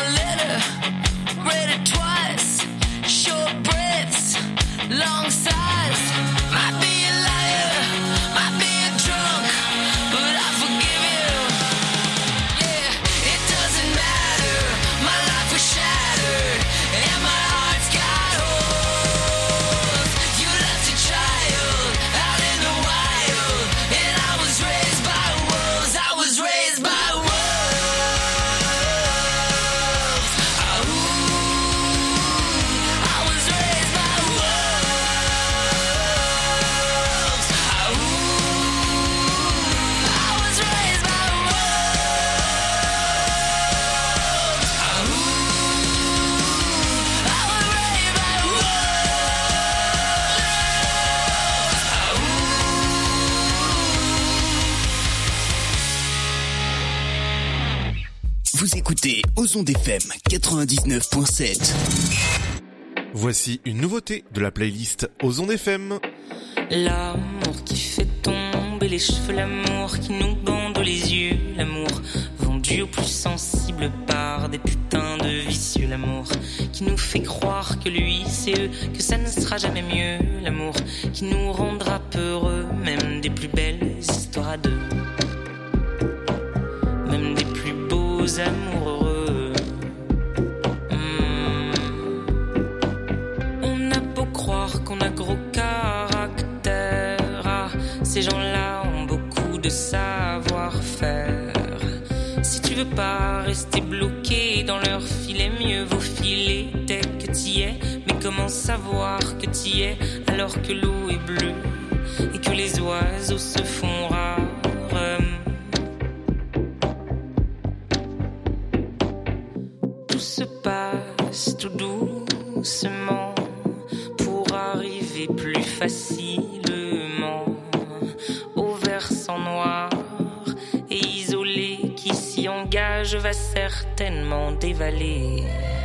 letter, read it twice. Short breaths, long sighs. Might be a liar, might be a drunk, but I forgive you. Yeah, it doesn't matter. My life was shattered, and my heart's got holes. You left a child out in the wild, and I was raised by wolves. I was raised by wolves. I was raised by wolves. I was raised by wolves. I was raised by Vous écoutez Ozon FM 99.7. Voici une nouveauté de la playlist Ozon FM. L'amour qui fait tomber les cheveux, l'amour qui nous bande les yeux, l'amour vendu aux plus sensibles par des putains de vicieux, l'amour qui nous fait croire que lui c'est eux, que ça ne sera jamais mieux, l'amour qui nous rendra peureux, même des plus belles histoires à deux, même des plus beaux amours heureux. On a beau croire qu'on a gros caractère, ah, ces gens-là ont beaucoup de savoir-faire. Si tu veux pas rester bloqué dans leur filet, mieux vaut filer dès que t'y es. Mais comment savoir que t'y es alors que l'eau est bleue et que les oiseaux se font rares? Tout se passe tout doucement pour arriver plus facilement au versant noir et isolé qui s'y engage va certainement dévaler.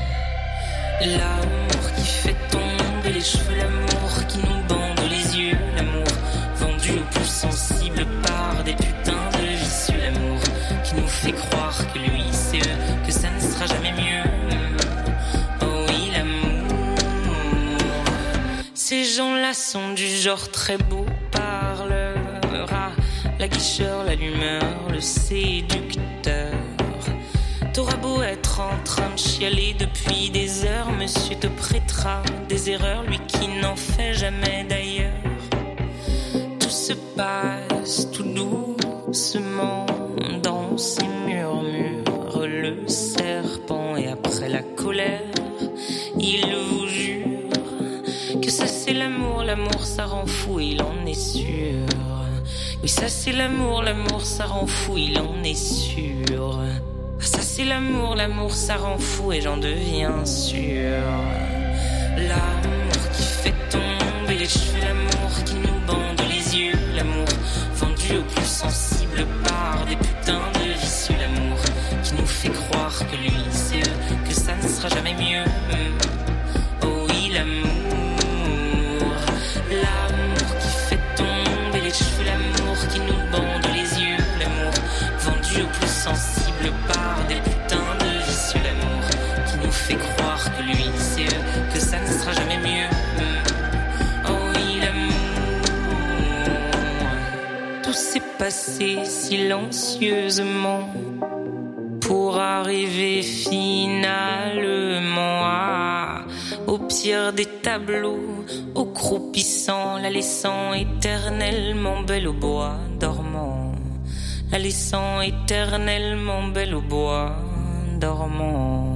L'amour qui fait tomber les cheveux, l'amour qui nous bande les yeux, l'amour vendu aux plus sensibles par des putains de vicieux, l'amour qui nous fait croire que lui c'est eux, que ça ne sera jamais mieux. Oh oui, l'amour. Ces gens-là sont du genre très beau parleur, ah, la guicheur, l'allumeur, le séducteur. T'auras beau être en train de chialer depuis des heures, monsieur te prêtera des erreurs, lui qui n'en fait jamais d'ailleurs. Tout se passe tout doucement dans ses murmures, le serpent et après la colère, il vous jure que ça c'est l'amour, l'amour ça rend fou, il en est sûr. Oui ça c'est l'amour, l'amour ça rend fou, il en est sûr. Ça c'est l'amour, l'amour ça rend fou et j'en deviens sûr. L'amour qui fait tomber les cheveux, l'amour qui nous bande les yeux, l'amour vendu aux plus sensibles par des putains de vicieux, l'amour qui nous fait croire que lui c'est eux, que ça ne sera jamais mieux. Oh oui l'amour, l'amour qui fait tomber les cheveux, l'amour qui nous bande les yeux, l'amour vendu aux plus sensibles par des putains de vicieux, l'amour qui nous fait croire que lui c'est eux, que ça ne sera jamais mieux. Oh oui l'amour. Tout s'est passé silencieusement pour arriver finalement au pire des tableaux, au croupissant, la laissant éternellement belle au bois dormant, la laissant éternellement belle au bois dormant.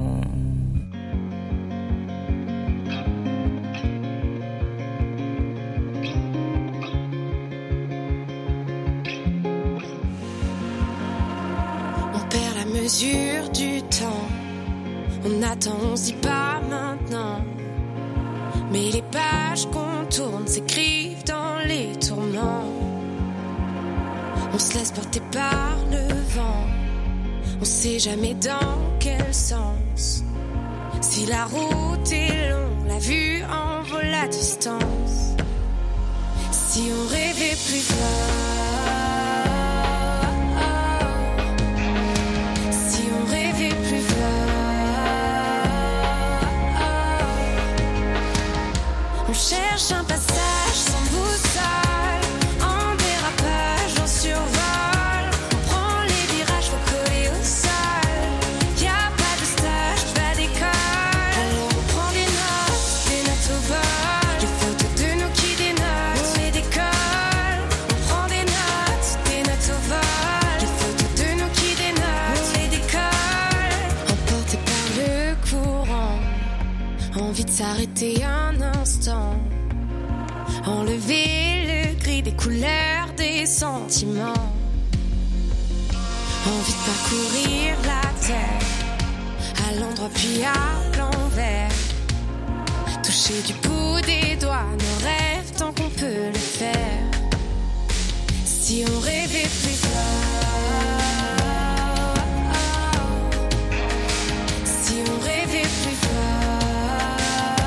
On perd la mesure du temps, on attend, on se dit pas maintenant. Mais les pages qu'on tourne s'écrivent dans les tourments. On se laisse porter par le vent, on sait jamais dans quel sens. Si la route est longue, la vue en vaut la distance. Si on rêvait plus fort, si on rêvait plus fort. Envie de s'arrêter un instant, enlever le gris des couleurs des sentiments. Envie de parcourir la terre, à l'endroit puis à l'envers. Toucher du bout des doigts nos rêves tant qu'on peut le faire. Si on rêvait plus fort, si on rêvait plus fort.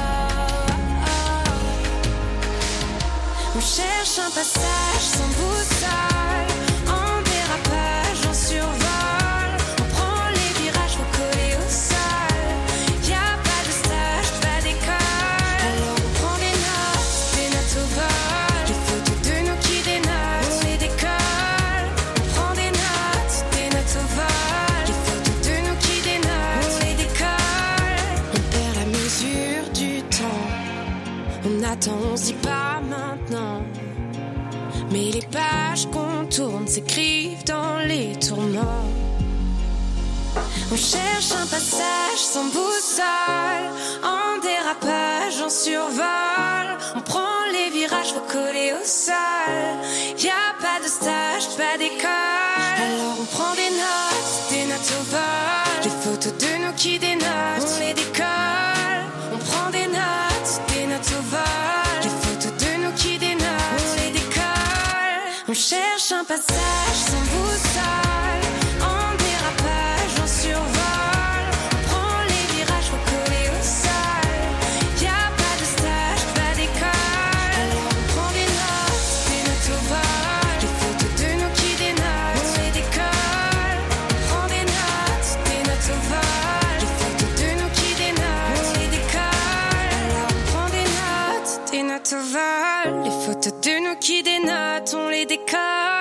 On cherche un passage sans boussole, en dérapage, en survol. On prend les virages, faut coller au sol. Y'a pas de stage, pas d'école. Alors on prend des notes au vol. Les photos de nous qui dénotent, on les décolle. On prend des notes au vol. Les photos de nous qui dénotent, on les décolle. On perd la mesure du temps, on attend, on se dit pas maintenant. Mais les pages qu'on tourne s'écrivent dans les tourments. On cherche un passage sans boussole, en dérapage, en survol. On prend les virages, faut coller au sol. Y'a pas de stage, pas d'école. Alors on prend des notes au vol. Les photos de nous qui dénotent, on les décolle. On prend des notes au vol. Les photos de nous qui dénotent, on les décolle. On cherche un passage sans boussole, en dérapage, en survol. On prend les virages, faut coller au sol. Y'a pas de stage, pas d'école. Alors on prend des notes au vol. Les photos de nous qui dénotent, on les décolle. On prend des notes au vol. Les photos de nous qui dénotent, on les décolle. Alors on prend des notes au vol. Les photos de nous qui dénotent, on les décolle.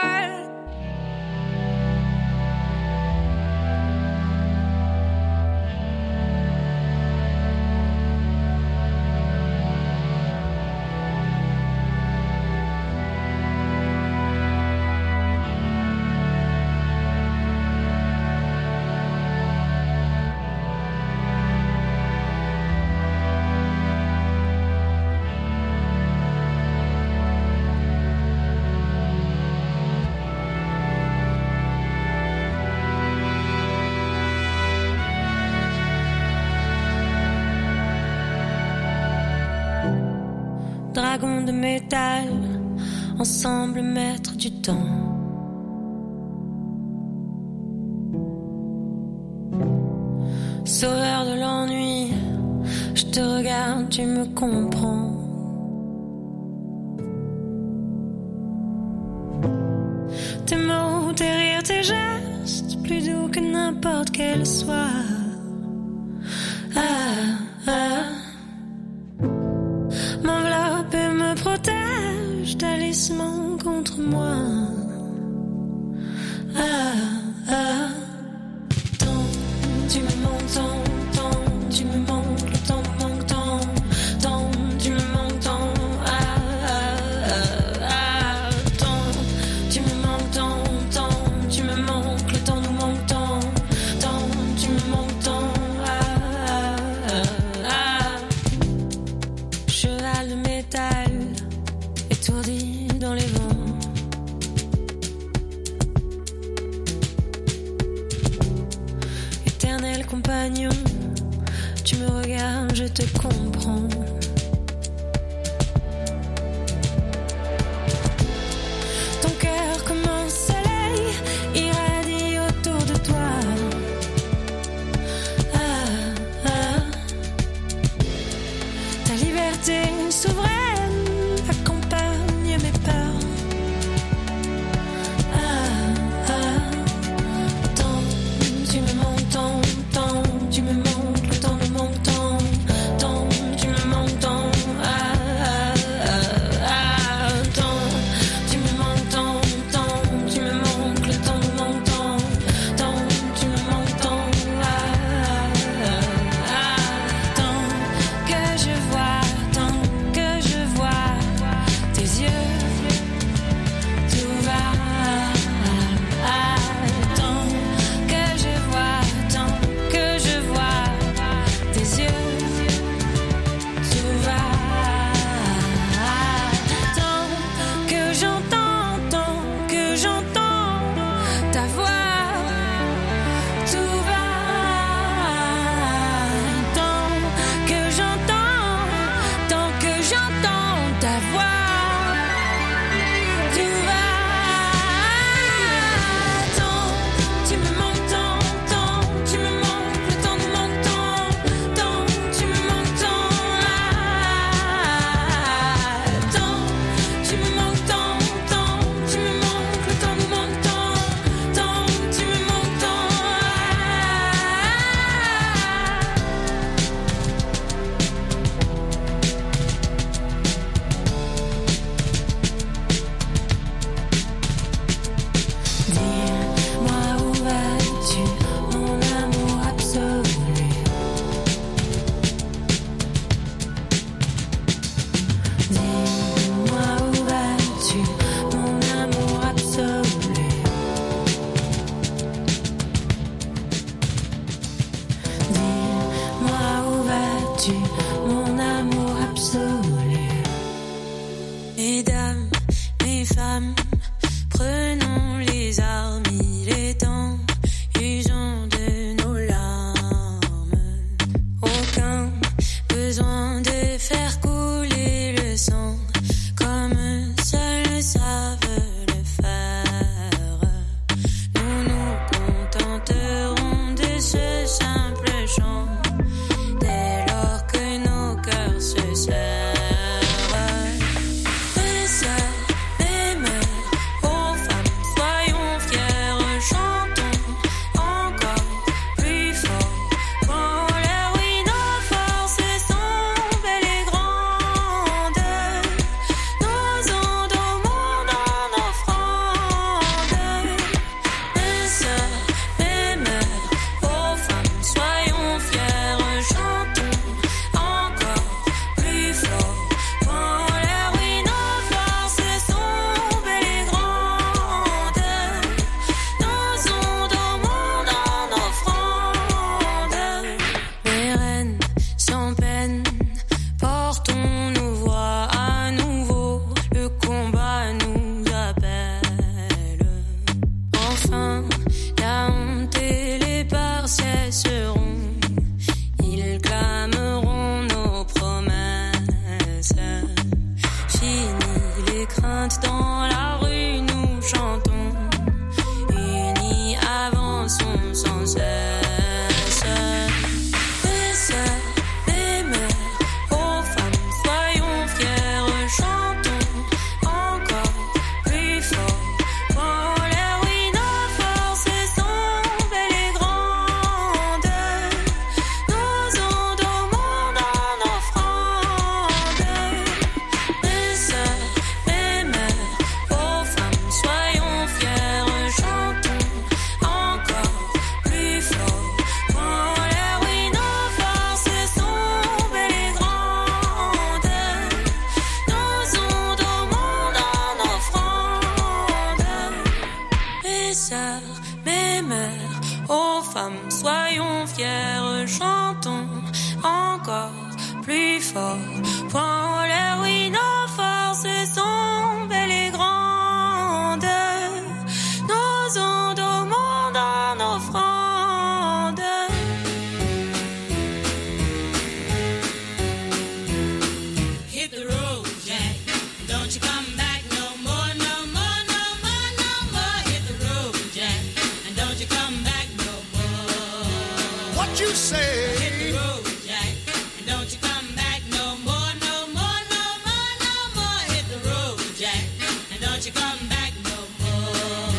Dragon de métal, ensemble maître du temps. Sauveur de l'ennui, je te regarde, tu me comprends. Tes mots, tes rires, tes gestes, plus doux que n'importe quel soir. M'enveloppe et me protège, talisman contre moi. Tant, tu me manques tant, tu me manques, le temps me manque tant, tu me manques tant. Tant, tu me manques tant, tu me manques, le temps nous manque tant, tu me manques tant. Cheval de métal, étourdi dans les vents. Éternel compagnon, tu me regardes, je te comprends. Ton cœur comme un soleil irradie autour de toi. Ta liberté souveraine accompagne mes peurs. Tant, tu me manques tant, tu me manques, le temps me manque tant, tu me manques tant. Tant, tu me manques tant, tu me manques, le temps me manque tant, tu me manques tant. Tant que je vois tes yeux, tout va. Tant que je vois es-tu mon amour absolu? Mesdames, mes femmes, prenons les armes, il est temps, usons de nos larmes. Aucun besoin de faire couler le sang, comme seuls savent le faire. Nous nous contenterons de ce simple chant, dès lors que nos cœurs se serrent. Mes sœurs, mes mères, aux femmes, soyons fiers, chantons encore plus fort. Quand l'air, oui, nos forces sont belles et grandes, nos ondes au monde en offrande. Mes sœurs, mes mères, aux femmes, soyons fiers, chantons encore plus fort. Quand l'air, oui, nos forces sont belles et grandes, nos ondes au monde en offrande. Mes reines, sans peine, portons nos voix à nouveau, le combat nous appelle. Enfin, la honte et les peurs cesseront, ils clameront nos promesses. Fini les craintes dans la rue, nous chantons, unis avançons sans cesse. Mes sœurs, mes mères, aux femmes, soyons fiers, chantons encore plus fort. Quand l'air, oui, nos forces sont belles et grandes, nos ondes au monde en offrande. Mes sœurs, mes mères, aux femmes, soyons fiers, chantons encore plus fort. Quand l'air, oui, nos forces sont belles et grandes, nos ondes au monde en offrande. Mes sœurs, mes mères, aux femmes, soyons fiers, chantons encore plus fort. Quand l'air, oui, nos forces sont belles et grandes, nos ondes au monde en offrande. Hit the road, Jack. Don't you come back no more, no more, no more, no more. Hit the road, Jack. And don't you come back no more. What you say? Hit the road, Jack. And don't you come back no more, no more, no more, no more. Hit the road, Jack. And don't you come back no more.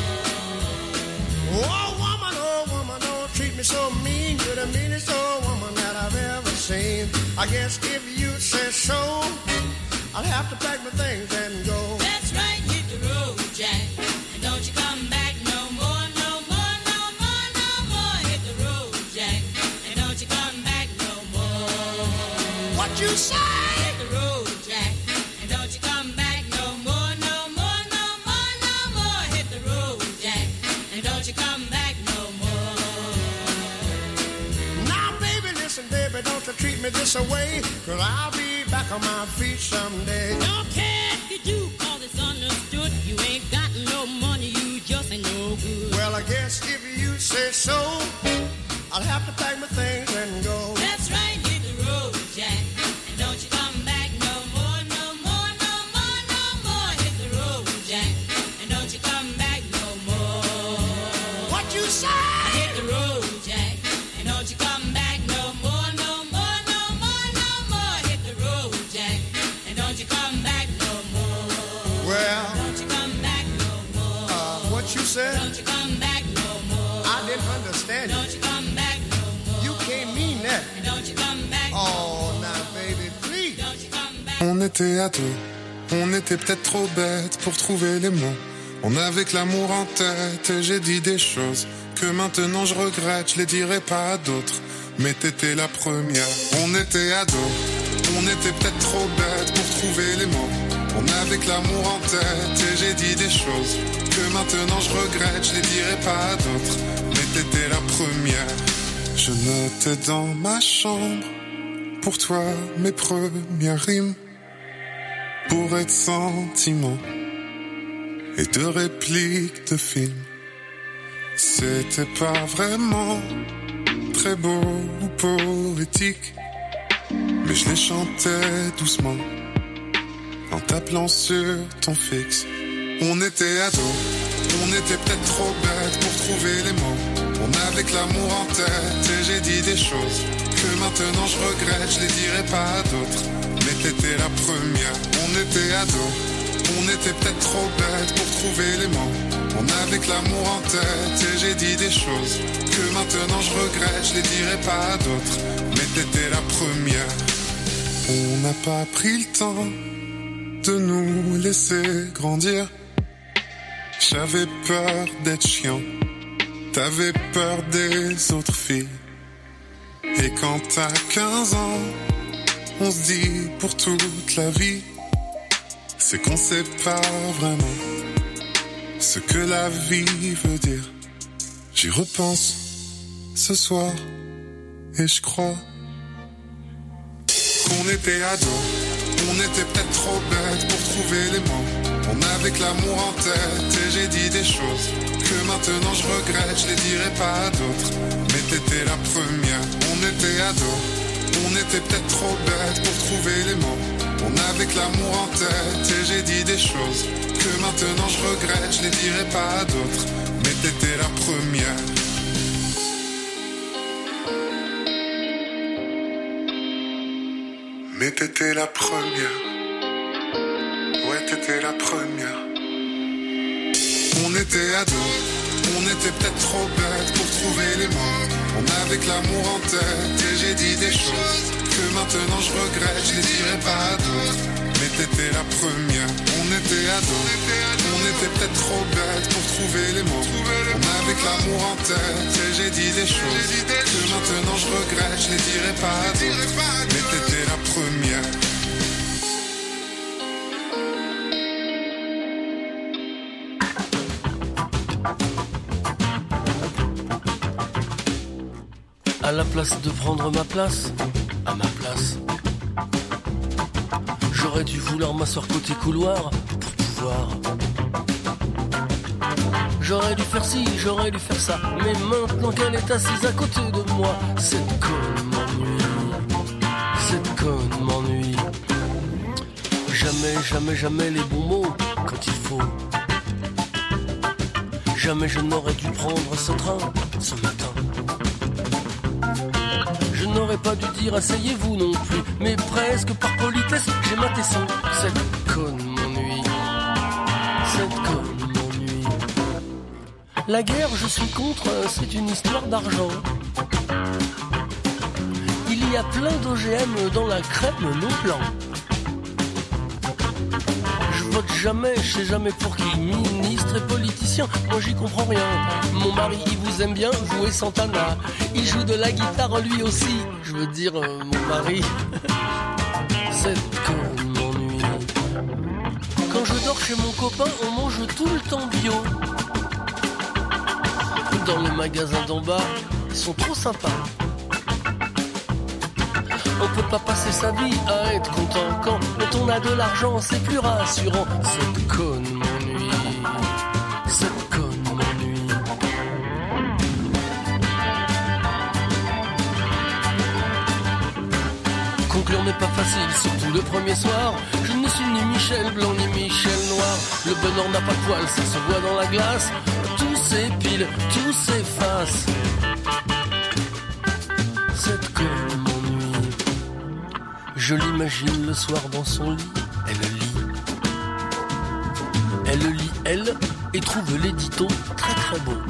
Oh woman, don't treat me so mean. You're the meanest old woman that I've ever seen. I guess if you say so, I'll have to pack my things and go. That's right, hit the road, Jack. And don't you come back no more, no more, no more, no more. Hit the road, Jack. And don't you come back no more. What you say? Hit the road, Jack. And don't you come back no more, no more, no more, no more. Hit the road, Jack. And don't you come back no more. Now baby, listen baby, don't you treat me this away, 'cause I'll be back on my feet someday. Don't care if you do, 'cause it's understood. You ain't got no money, you just ain't no good. Well, I guess if you say so, I'll have to pack my things and go. That's right, hit the road, Jack. And don't you come back no more, no more, no more, no more. Hit the road, Jack. And don't you come back no more. What you say? Hit the road, Jack. And don't you come back no more, no more, no more, no more. Hit the road, Jack. And don't you come back no more. Well, Don't you come back no more. what you said? Don't you come back no more. I didn't understand Don't you. you come back no more. You can't mean that. And don't you come back no Oh, now baby, please. Don't you come back. On était ados, on était peut-être trop bêtes pour trouver les mots. On avait que l'amour en tête et j'ai dit des choses que maintenant je regrette, je les dirai pas à d'autres. Mais t'étais la première. On était ados, on était peut-être trop bêtes pour trouver les mots. On avait que l'amour en tête et j'ai dit des choses que maintenant je regrette, je les dirai pas à d'autres. Mais t'étais la première. Je notais dans ma chambre pour toi mes premières rimes, bourrées de sentiments et de répliques de films. C'était pas vraiment très beau ou poétique, mais je les chantais doucement en t'appelant sur ton fixe. On était ados, on était peut-être trop bêtes pour trouver les mots. On avait que l'amour en tête et j'ai dit des choses que maintenant je regrette, je les dirai pas à d'autres. Mais t'étais la première, on était ados, on était peut-être trop bêtes pour trouver les mots. On avait que l'amour en tête et j'ai dit des choses que maintenant je regrette, je les dirai pas à d'autres. Mais t'étais la première. On n'a pas pris le temps de nous laisser grandir. J'avais peur d'être chiant, t'avais peur des autres filles. Et quand t'as 15 ans, on se dit pour toute la vie, c'est qu'on sait pas vraiment ce que la vie veut dire. J'y repense ce soir et je crois qu'on était ados, on était peut-être trop bêtes pour trouver les mots. On avait que l'amour en tête et j'ai dit des choses que maintenant je regrette, je les dirai pas à d'autres. Mais t'étais la première, on était ados, on était peut-être trop bêtes pour trouver les mots. On avait que l'amour en tête et j'ai dit des choses que maintenant je regrette, je les dirai pas à d'autres. Mais t'étais la première. Mais t'étais la première. Ouais, t'étais la première. On était ados, on était peut-être trop bêtes pour trouver les mots. On avait que l'amour en tête et j'ai dit des choses que maintenant je regrette, je les dirai pas à d'autres. Mais t'étais la première. On était ados, on était peut-être trop bêtes pour trouver les mots. On avait que l'amour en tête et j'ai dit des choses que maintenant je regrette, je les dirai pas à d'autres. Mais t'étais la première. À la place de prendre ma place, à ma place, j'aurais dû vouloir m'asseoir côté couloir pour pouvoir. J'aurais dû faire ci, j'aurais dû faire ça, mais maintenant qu'elle est assise à côté de moi, cette conne m'ennuie, cette conne m'ennuie. Jamais, jamais, jamais les bons mots quand il faut. Jamais je n'aurais dû prendre ce train ce matin. Je n'aurais pas dû dire asseyez-vous non plus, mais presque par politesse j'ai maté son. Cette conne m'ennuie, cette conne m'ennuie. La guerre je suis contre, c'est une histoire d'argent. Il y a plein d'OGM dans la crème non blanc. Je vote jamais, je sais jamais pour qui, ministre et politicien, moi j'y comprends rien. Mon mari il vous aime bien, vous et Santana, il joue de la guitare lui aussi, je veux dire mon mari. Cette conne m'ennuie. Quand je dors chez mon copain, on mange tout le temps bio. Dans le magasin d'en bas, ils sont trop sympas. On peut pas passer sa vie à être content quand on a de l'argent, c'est plus rassurant. Cette conne m'ennuie, cette conne m'ennuie. Conclure n'est pas facile, surtout le premier soir. Je ne suis ni Michel Blanc ni Michel Noir. Le bonheur n'a pas de poils, ça se voit dans la glace. Tout s'épile, tout s'efface. Cette conne m'ennuie. Je l'imagine le soir dans son lit, elle lit, elle, et trouve l'édito très très beau.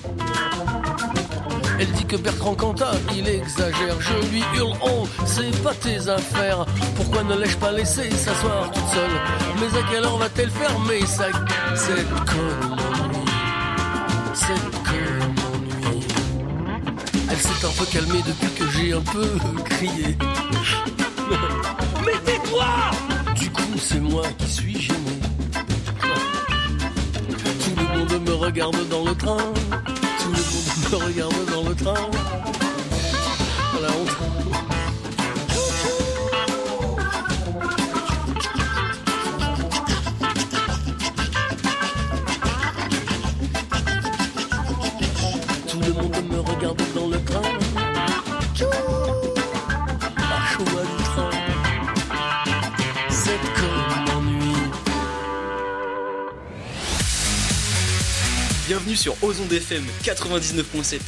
Elle dit que Bertrand Cantat, il exagère. Je lui hurle, oh, c'est pas tes affaires. Pourquoi ne l'ai-je pas laissé s'asseoir toute seule? Mais à quelle heure va-t-elle fermer sa... Cette conne m'ennuie, cette conne m'ennuie. Elle s'est un peu calmée depuis que j'ai un peu crié. Mais tais-toi! Du coup, c'est moi qui suis gêné. Tout le monde me regarde dans le train. Tout le monde me regarde dans le train. La honte. bienvenue sur Ozon FM 99.7.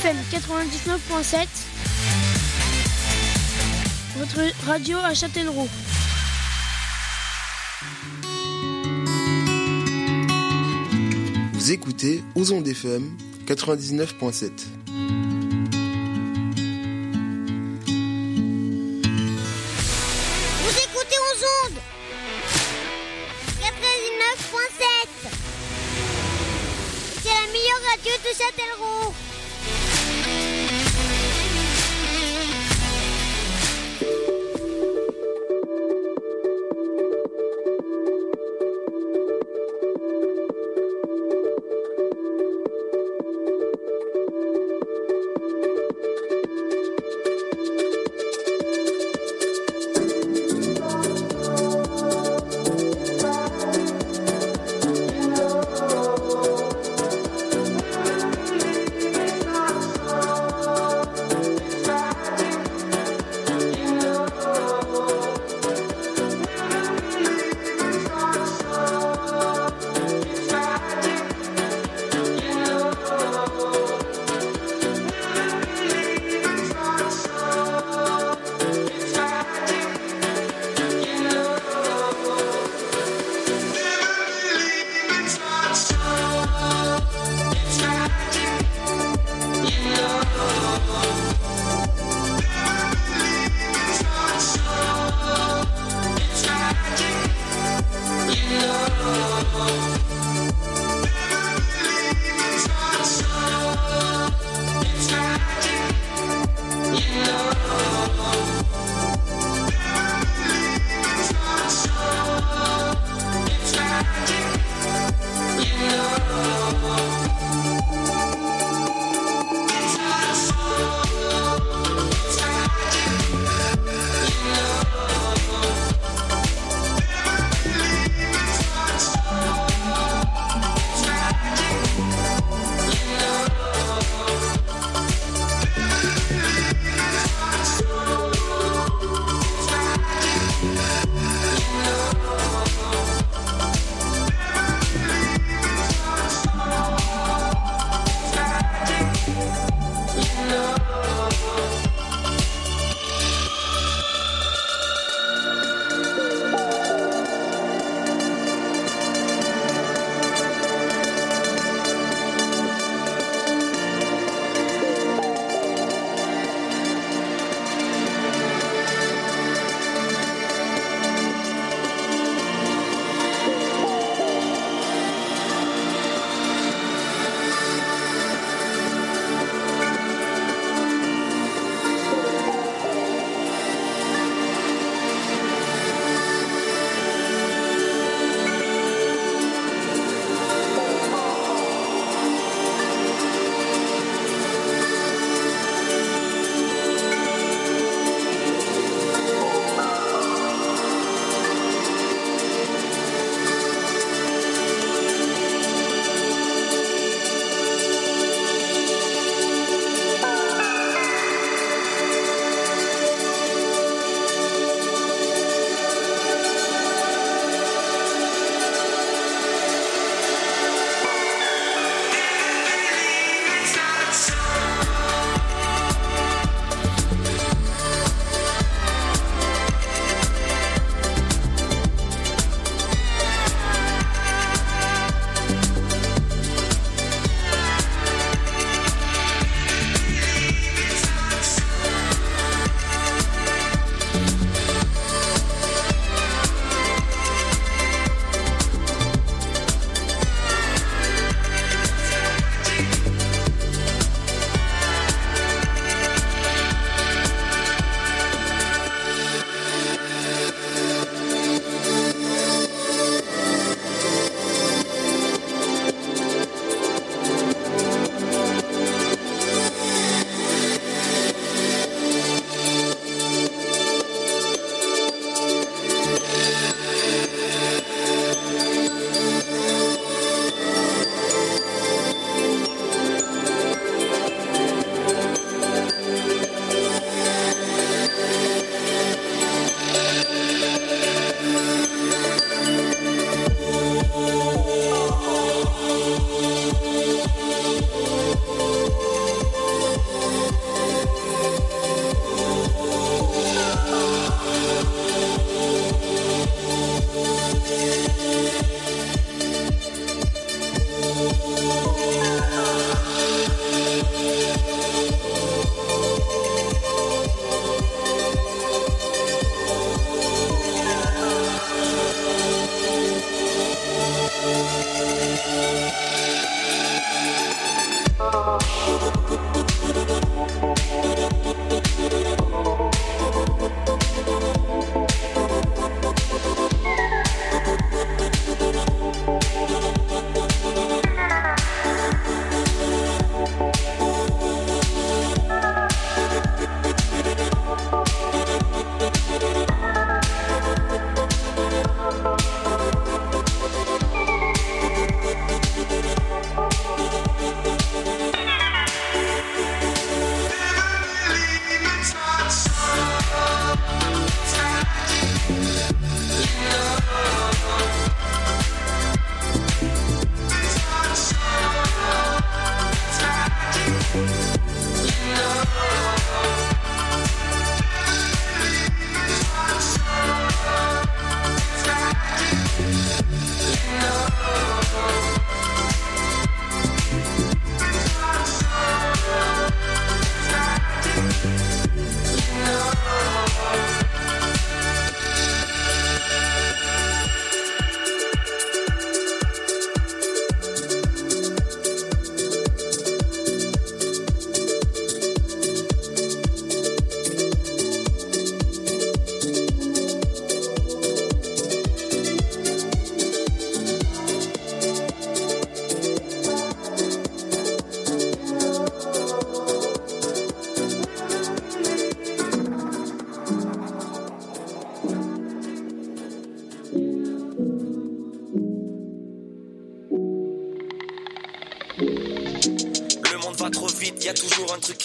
FM 99.7, votre radio à Châtellerault. Vous écoutez aux ondes FM 99.7. Vous écoutez aux ondes 99.7. C'est la meilleure radio de Châtellerault.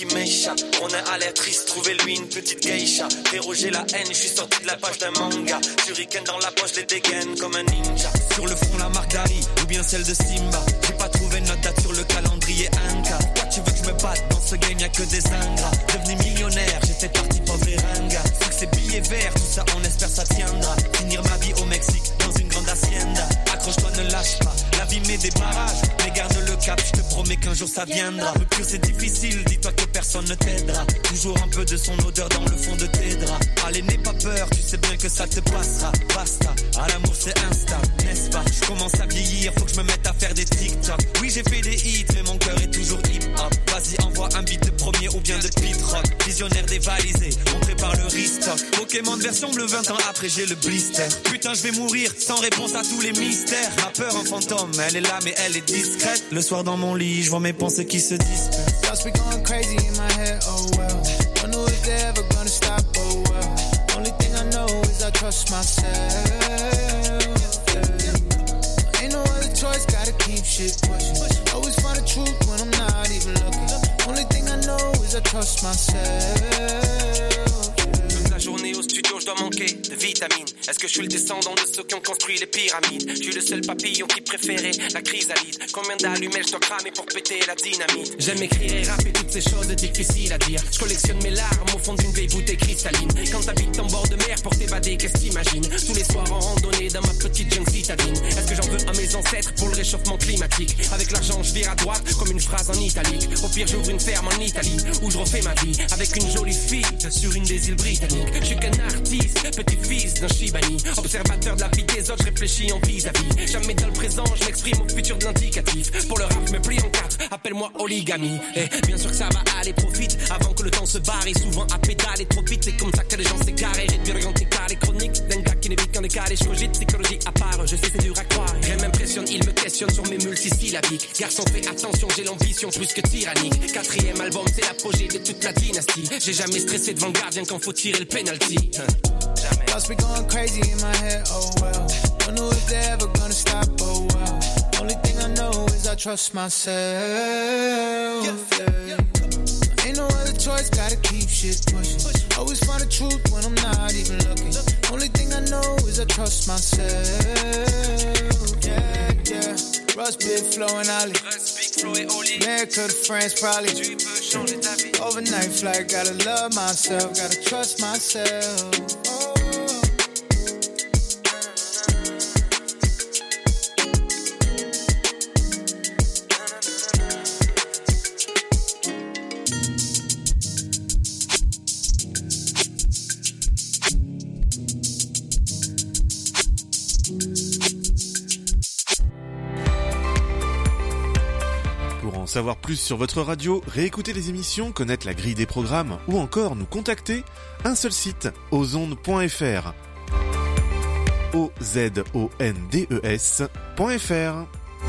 qui m'échappe. On est à l'air triste, trouvez-lui une petite geisha. Déroger la haine, je suis sorti de la page d'un manga. Shuriken dans la poche, les dégaine comme un ninja. Sur le front la marque d'Ari, ou bien celle de Simba. J'ai pas trouvé notre date sur le calendrier Inca. Toi tu veux que je me batte, dans ce game y'a que des ingrats. Devenu millionnaire, j'étais parti pauvre et ringa. Succès billets verts, tout ça on espère ça tiendra. Finir ma vie au Mexique, dans une grande hacienda. Accroche-toi, ne lâche pas, la vie met des barrages. Mais garde le cap, je te promets qu'un jour ça viendra. Rupture c'est difficile, dis-toi que personne ne t'aidera. Toujours un peu de son odeur dans le fond de tes draps. Allez n'aie pas peur, tu sais bien que ça te passera. Basta, à l'amour c'est instable, n'est-ce pas? Je commence à vieillir, faut que je me mette à faire des TikTok. Oui j'ai fait des hits, mais mon cœur est toujours hip-hop. Vas-y envoie un beat de premier ou bien de beat rock. Visionnaire dévalisé, on prépare le restock. Pokémon version bleu 20 ans après j'ai le blister. Putain je vais mourir sans réponse à tous les mystères. Ma peur en fantôme, elle est là mais elle est discrète. Le soir dans mon lit, je vois mes pensées qui se dispersent. Thoughts be going crazy in my head, oh well. Don't know if they're ever gonna stop, oh well. Only thing I know is I trust myself. Ain't no other choice, gotta keep shit pushing. Always find the truth when I'm not even looking. Only thing I know is I trust myself. Journée au studio, je dois manquer de vitamines. Est-ce que je suis le descendant de ceux qui ont construit les pyramides? Je suis le seul papillon qui préférait la chrysalide. Combien d'allumets je dois cramer pour péter la dynamite? J'aime écrire et rapper toutes ces choses difficiles à dire. Je collectionne mes larmes au fond d'une vieille bouteille cristalline. Quand t'habites en bord de mer pour t'évader, qu'est-ce que t'imagines? Tous les soirs en randonnée dans ma petite jungle citadine. Est-ce que j'en veux à mes ancêtres pour le réchauffement climatique? Avec l'argent je vire à droite comme une phrase en italique. Au pire j'ouvre une ferme en Italie où je refais ma vie avec une jolie fille sur une des îles britanniques. Je suis qu'un artiste, petit-fils d'un Shibani. Observateur de la vie des autres, je réfléchis en vis-à-vis. Jamais dans le présent, je m'exprime au futur de l'indicatif. Pour le rap, je me plie en quatre, appelle-moi Oligami. Et bien sûr que ça va aller, profite avant que le temps se barre. Et souvent à pédaler trop vite, c'est comme ça que les gens s'égarent. Et réduire quand t'écarts les chroniques d'un gars qui n'évite qu'un décalé. Je cogite, psychologie à part, je sais c'est dur à croire. Rien m'impressionne, il me questionne sur mes multisyllabiques. Garçon fais attention, j'ai l'ambition plus que tyrannique. 4e album, c'est l'apogée de toute la dynastie. J'ai jamais stressé devant le gardien quand faut tirer le penalty. Thoughts be going crazy in my head, oh well. Don't know if they're ever gonna stop, oh well. Only thing I know is I trust myself. Yeah. Ain't no other choice, gotta keep shit pushing. Always find the truth when I'm not even looking. Only thing I know is I trust myself. Yeah. Russ, big flow and Ollie. America to France, probably. Overnight flight, gotta love myself, gotta trust myself. Savoir plus sur votre radio, réécouter les émissions, connaître la grille des programmes ou encore nous contacter, un seul site, ozondes.fr. ozondes.fr.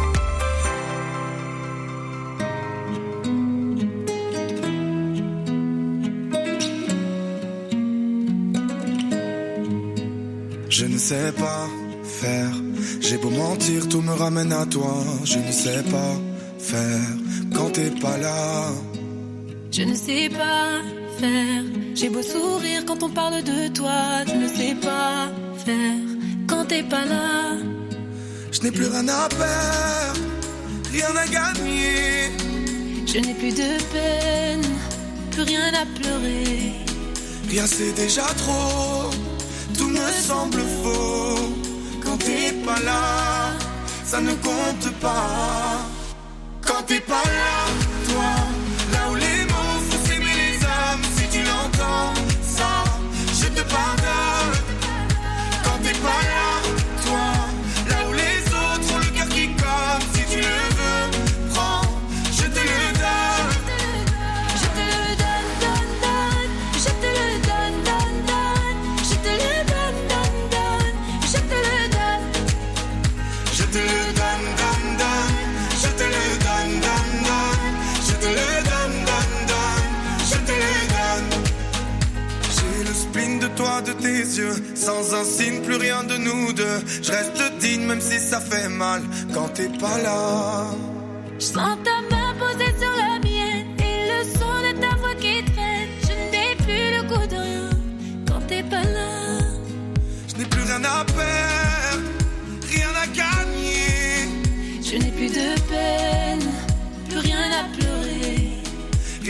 Je ne sais pas faire, j'ai beau mentir, tout me ramène à toi. Je ne sais pas faire quand t'es pas là. Je ne sais pas faire, j'ai beau sourire quand on parle de toi. Je ne sais pas faire quand t'es pas là. Je n'ai plus rien à perdre, rien à gagner. Je n'ai plus de peine, plus rien à pleurer. Rien c'est déjà trop, tout me semble faux. Quand t'es pas là, ça ne compte pas. Quand t'es pas là, toi, là où les mots font s'aimer les âmes. Si tu l'entends, ça, je te pardonne. Quand t'es pas là, toi, là où les autres ont le cœur qui colle. Si tu le veux, prends, je te le donne. Je te le donne, donne, donne. Je te le donne, donne, donne. Je te le donne, donne, donne. Je te le donne. Je te le donne, donne, donne. Je te le donne. Je te le donne, donne, donne. Je te le donne. J'ai le spleen de toi, de tes yeux. Sans un signe, plus rien de nous deux. Je reste digne même si ça fait mal quand t'es pas là. Je sens ta main posée sur la mienne et le son de ta voix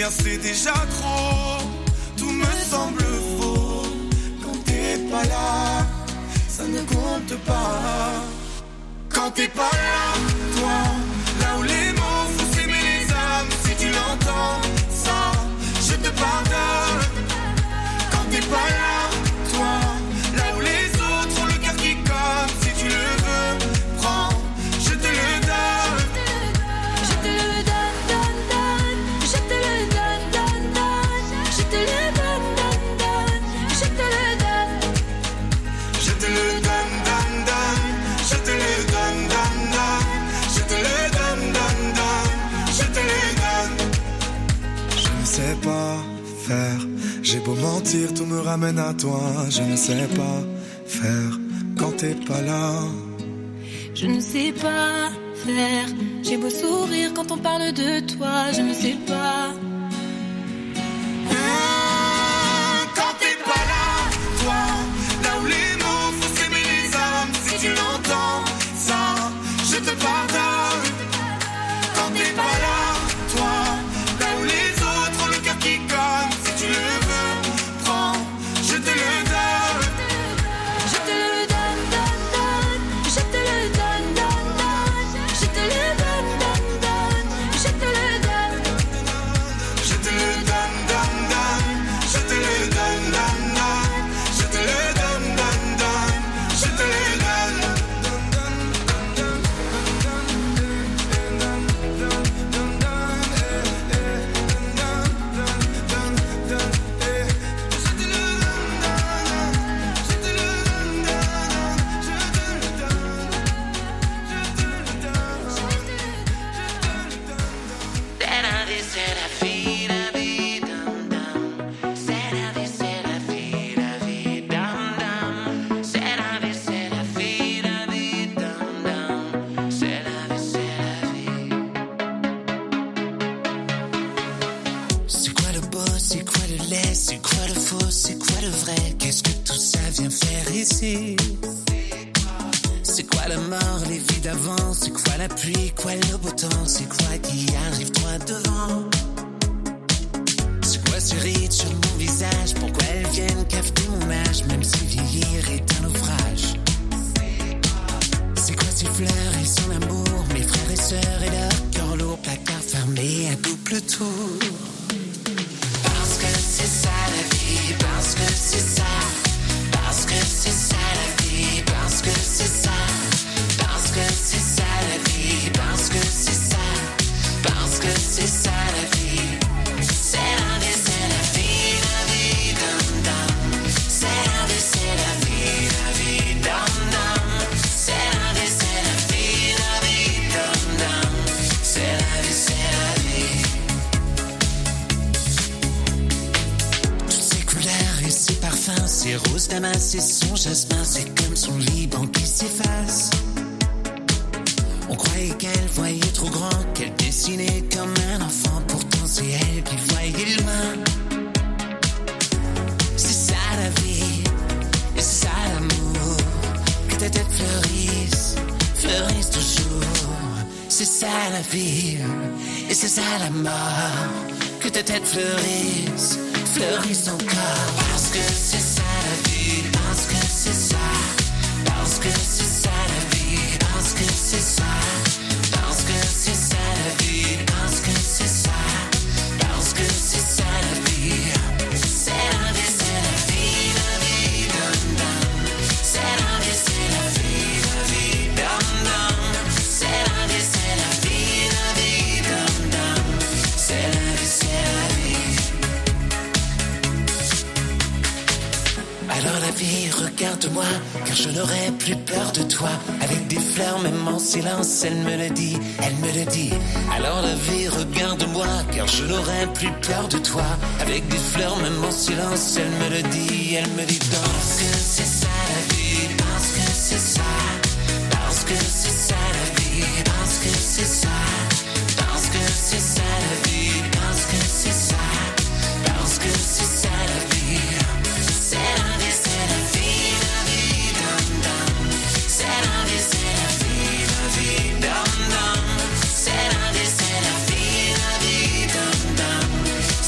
Rien c'est déjà trop, tout me semble faux. Quand t'es pas là, ça ne compte pas. Quand t'es pas là, toi, là où les mots font s'aimer les âmes. Si tu l'entends, ça, je te pardonne. Quand t'es pas là, toi, là où les autres ont le cœur qui colle. Si tu le veux, prends, je te le donne. Je te le donne, donne, donne. Je te le donne, donne, donne. Je te le donne, donne, donne. Je te le donne. Je te le donne, donne, donne. Je te le donne, donne, donne. Je te le donne, donne, donne. Je te le donne. Je ne sais pas faire. J'ai beau mentir, tout me ramène à toi. Je ne sais pas faire quand t'es pas là. Je ne sais pas faire. J'ai beau sourire quand on parle de toi. Je ne sais pas. Quand t'es pas là, toi, là où les mots font s'aimer les âmes. Si tu l'entends, ça, je te pardonne. Quand t'es pas là, toi, là où les autres ont le cœur qui colle. Si tu le veux, prends, je te le donne. Je te le donne, donne, donne. Je te le donne, donne, donne. Je te le donne, donne, donne. Je te le donne. Je te le donne, donne, donne. Je te le donne, donne, donne. Je te le donne, donne, donne. Je te le donne. C'est la vie, c'est la vie, la vie, dum dum. C'est la vie, c'est la vie, la vie, dum dum. C'est la vie, c'est la vie, la vie, dum dum. C'est la vie, c'est la vie. C'est quoi le beau, c'est quoi le laid, c'est quoi le faux, c'est quoi le vrai? Qu'est-ce que tout ça vient faire ici? C'est quoi la mort, les vies d'avant? C'est quoi la pluie, quoi le beau temps? C'est quoi qui arrive droit devant? C'est quoi ces rides sur mon visage? Pourquoi elles viennent cafeter mon âge? Même si vieillir est un ouvrage. C'est quoi ces fleurs et son amour? Mes frères et sœurs et leur cœur lourd, placard fermé à double tour. Parce que c'est ça la vie, parce que c'est ça. Parce que c'est ça la vie, parce que c'est ça. Parce que c'est ça la vie, parce que c'est ça. Parce que c'est ça la vie. C'est la vie, la vie, dum dum. C'est la vie, la vie, dum dum. C'est la vie, la vie, dum dum. C'est la vie, toutes ces couleurs et ces parfums, ces roses damas et son jasmin, c'est comme son Liban qui s'efface. On croyait qu'elle voyait trop grand, qu'elle dessinait comme un enfant. Pourtant c'est elle qui voyait loin. C'est ça la vie, et c'est ça l'amour. Que ta tête fleurisse, fleurisse toujours. C'est ça la vie, et c'est ça la mort. Que ta tête fleurisse, fleurisse encore. Parce que c'est ça la vie, parce que c'est ça. Parce que c'est ça la vie, parce que c'est ça. Parce que c'est ça la vie, parce que c'est ça. Parce que c'est ça la vie. C'est la vie, la vie, dum dum. C'est la vie, la vie, dum dum. C'est la vie, la vie, dum dum. C'est la vie, Alors la vie, regarde-moi, car je n'aurai plus peur de toi. Avec des fleurs, même en silence, elle me le dit, elle me le dit. Alors la vie, regarde-moi, car je n'aurai plus peur de toi. Avec des fleurs, même en silence, elle me le dit, elle me dit. Parce que c'est ça la vie, parce que c'est ça. Parce que c'est ça la vie, parce que c'est ça. Parce que c'est ça la vie, parce que c'est ça. Parce que c'est ça la vie. C'est la vie, la vie, dum dum. C'est la vie, dum dum. C'est la vie, dum dum.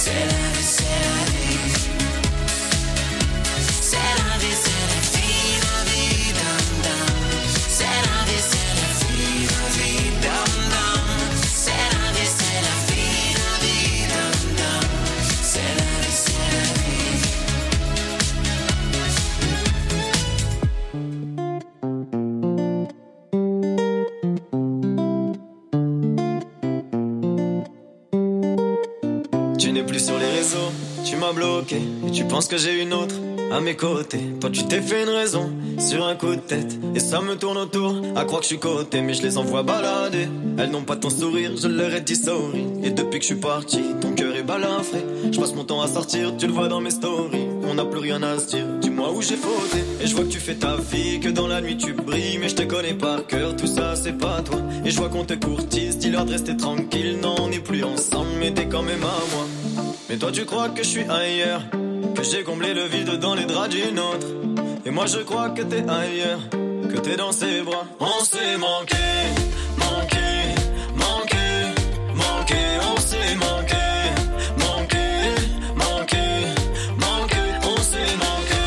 m'as bloqué et tu penses que j'ai une autre à mes côtés. Toi tu t'es fait une raison sur un coup de tête et ça me tourne autour à croire que je suis coté, mais je les envoie balader. Elles n'ont pas ton sourire, je leur ai dit sorry. Et depuis que je suis parti, ton cœur est balafré. Je passe mon temps à sortir, tu le vois dans mes stories. On n'a plus rien à se dire, dis-moi où j'ai fauté. Et je vois que tu fais ta vie, que dans la nuit tu brilles, mais je te connais par cœur, tout ça c'est pas toi. Et je vois qu'on te courtise, dis-leur de rester tranquille. Non, on n'est plus ensemble, mais t'es quand même à moi. Mais toi tu crois que je suis ailleurs, que j'ai comblé le vide dans les draps d'une autre. Et moi je crois que t'es ailleurs, que t'es dans ses bras. On s'est manqué, manqué, manqué, manqué. On s'est manqué, manqué, manqué, manqué. On s'est manqué.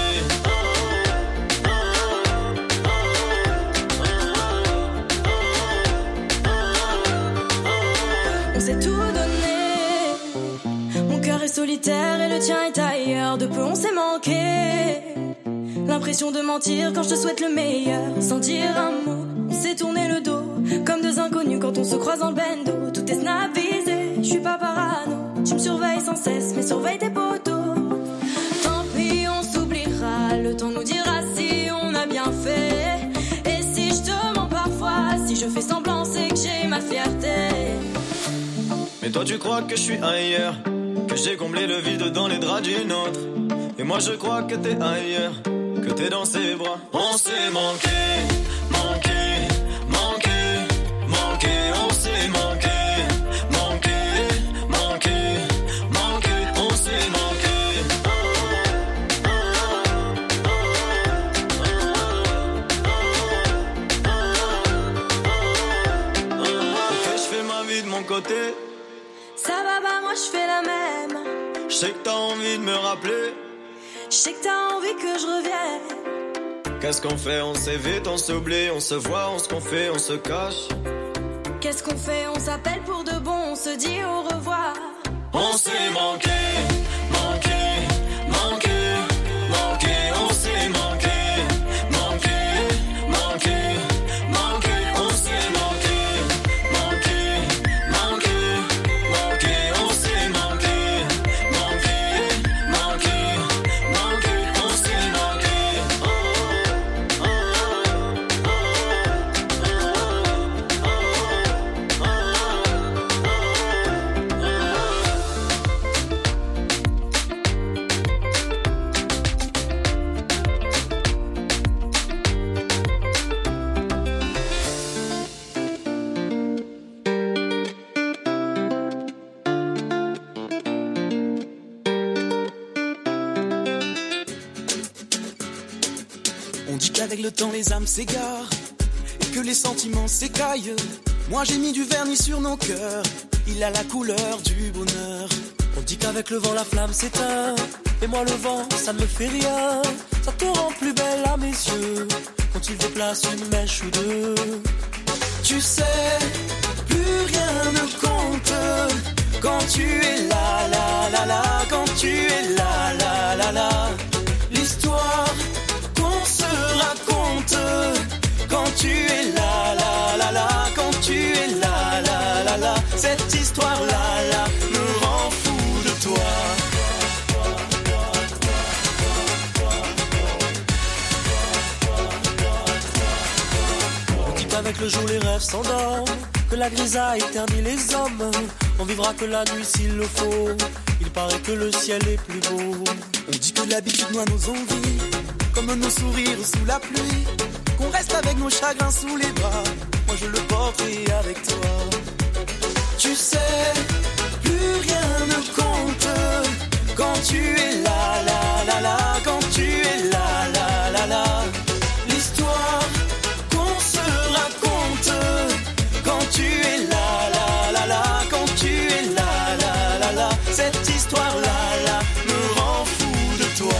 On s'est tout donné. Mon cœur est solitaire et le tien est ailleurs. De peu on s'est manqué. L'impression de mentir quand je te souhaite le meilleur. Sans dire un mot, on s'est tourné le dos. Comme deux inconnus quand on se croise dans le bendo. Tout est snapisé, je suis pas parano. Tu me surveilles sans cesse, mais surveille tes potos. Tant pis, on s'oubliera. Le temps nous dira si on a bien fait. Et si je te mens parfois, si je fais semblant, c'est que j'ai ma fierté. Mais toi tu crois que je suis ailleurs, que j'ai comblé le vide dans les draps d'une autre. Et moi je crois que t'es ailleurs, que t'es dans ses bras. On s'est manqué, manqué, manqué, manqué. On s'est manqué, manqué, manqué, manqué. On s'est manqué. Ok, je fais ma vie de mon côté. Ça va pas, moi je fais la même. Je sais que t'as envie de me rappeler. Je sais que t'as envie que je revienne. Qu'est-ce qu'on fait? On s'évite, on s'oublie, on se voit, on se confie, on se cache. Qu'est-ce qu'on fait? On s'appelle pour de bon, on se dit au revoir. On s'est manqué, manqué, manqué, manqué. On s'est manqué, manqué, manqué, manqué. On s'est manqué, manqué, manqué, manqué. On s'est manqué, manqué, manqué, manqué. On s'est manqué. On dit qu'avec le temps les âmes s'égarent et que les sentiments s'écaillent. Moi j'ai mis du vernis sur nos cœurs, il a la couleur du bonheur. On dit qu'avec le vent la flamme s'éteint, et moi le vent ça ne me fait rien. Ça te rend plus belle à mes yeux, quand il déplace une mèche ou deux. Tu sais, plus rien ne compte quand tu es là, là, là, là. Quand tu es là, là, là, là. L'histoire qu'on se raconte quand tu es là, là, là, là. Quand tu es là, là, là, là. Cette histoire là, là me rend fou de toi. On dit qu'avec le jour les rêves s'endorment, que la grisaille ternit les hommes. On vivra que la nuit s'il le faut, il paraît que le ciel est plus beau. On dit que l'habitude noie nos envies, comme nos sourires sous la pluie, qu'on reste avec nos chagrins sous les bras. Moi je le porterai avec toi. Tu sais, plus rien ne compte quand tu es là, là, là, là. Quand tu es là, là, là, là. L'histoire qu'on se raconte quand tu es là, là, là, là. Quand tu es là, là, là, là. Cette histoire là, là me rend fou de toi.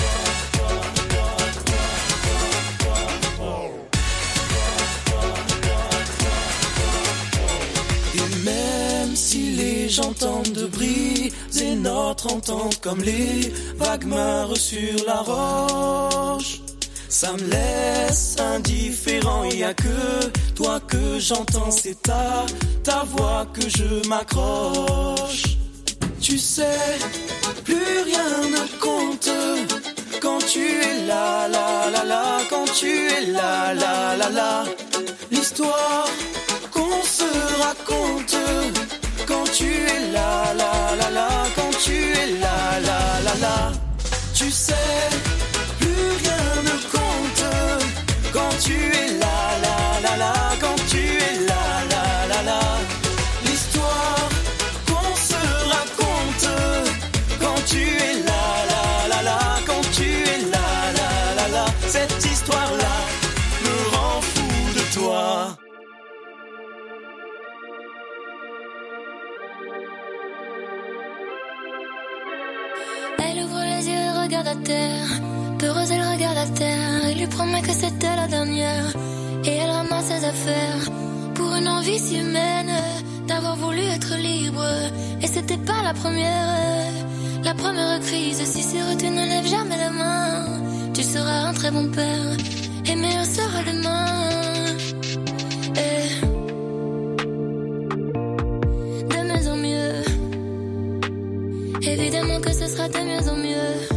Et même si les gens tentent de briser notre entente comme les vagues meurent sur la roche, ça me laisse indifférent. Il y a que toi que j'entends, c'est ta voix que je m'accroche. Tu sais, plus rien ne compte. Quand tu es là, là, là, là, quand tu es là, là, là, là. L'histoire qu'on se raconte. Quand tu es là, là, là, là, quand tu es là, là, là, là. Tu sais, plus rien ne compte. Quand tu es là, là, là, là, quand tu es là, là, là, là. L'histoire qu'on se raconte. Quand tu es là, là, là, là, quand tu es là, là, là, là. Cette histoire-là me rend fou de toi. Elle ouvre les yeux et regarde à terre. Peureuse, elle regarde à terre. Il lui promet que c'était la dernière. Et elle ramasse ses affaires. Pour une envie si humaine d'avoir voulu être libre. Et c'était pas la première. La première crise. Si c'est vrai, tu ne lèves jamais la main. Tu seras un très bon père. Et meilleur sera demain. De mieux en mieux. Évidemment que ce sera de mieux en mieux.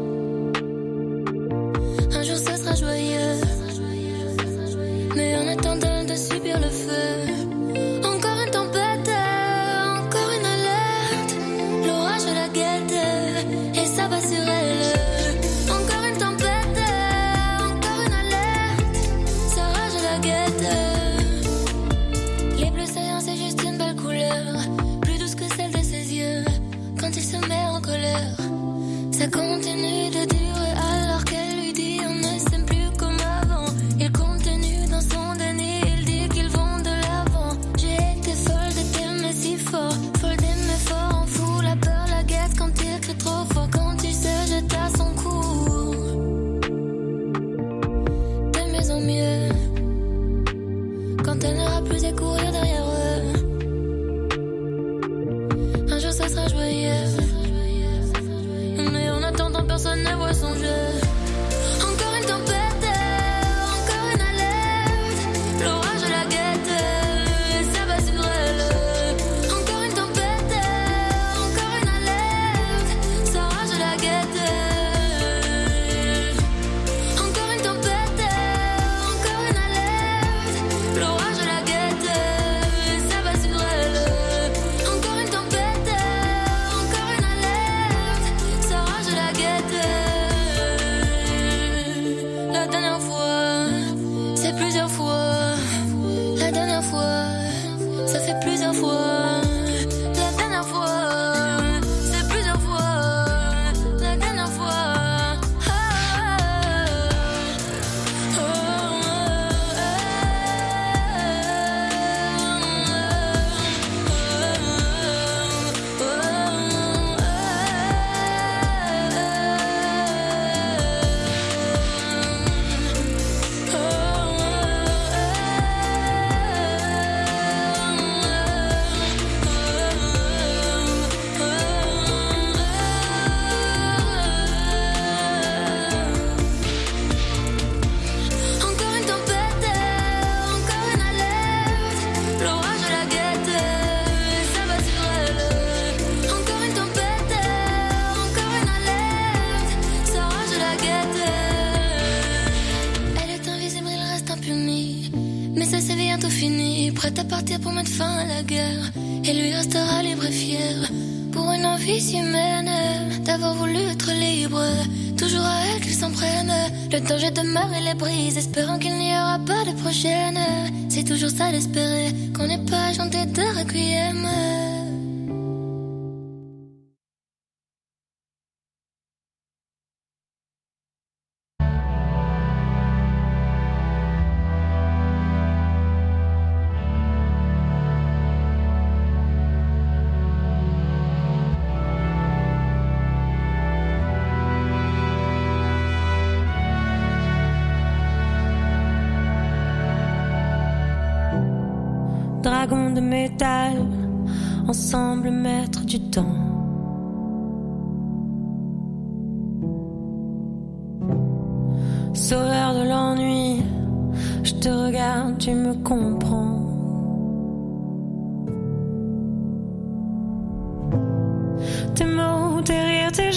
Un jour ce sera joyeux. Mais en attendant de subir le feu. Encore une tempête, encore une alerte. L'orage la guette et ça va sur elle. Encore une tempête, encore une alerte. Ça rage la guette. Les bleus saillants c'est juste une belle couleur. Plus douce que celle de ses yeux. Quand il se met en colère, ça continue de durer alors qu'elle lui dit on ne s'aime plus comme avant. Il continue dans son déni, il dit qu'ils vont de l'avant. J'ai été folle de t'aimer si fort, folle d'aimer fort, en fou la peur, la guette quand il crie trop fort, quand il se jette à son cou. De mieux en mieux, quand elle n'aura plus à courir derrière eux. Un jour ça sera joyeux. Mais en attendant personne ne voit son jeu. Encore une tempête, encore une alerte. L'orage la guette, ça va sur elle. Encore une tempête, encore une alerte. Ça rage la guette. Encore une tempête, encore une alerte. L'orage la guette, ça va sur elle. Encore une tempête, encore une alerte. Ça rage la guette. La dernière fois, c'est plusieurs fois. La dernière fois, ça fait plusieurs fois. La dernière fois, c'est plusieurs fois. La dernière fois. Encore une tempête, encore une alerte. L'orage la guette, ça va sur elle. Encore une tempête, encore une alerte. Ça rage la guette. Elle est invisible, il reste impuni. Mais ça c'est bientôt fini. Prête à partir pour mettre fin à la guerre. Et lui restera libre et fier. Pour une envie si humaine d'avoir voulu être libre. Toujours à elle qu'il s'en prenne. Le danger demeure et les brise, espérant qu'il n'y aura pas de prochaine. C'est toujours ça d'espérer qu'on n'ait pas chanté de requiem. Dragon de métal, ensemble maître du temps. Sauveur de l'ennui, je te regarde, tu me comprends. Tes mots, tes rires, tes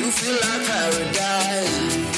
you feel like paradise.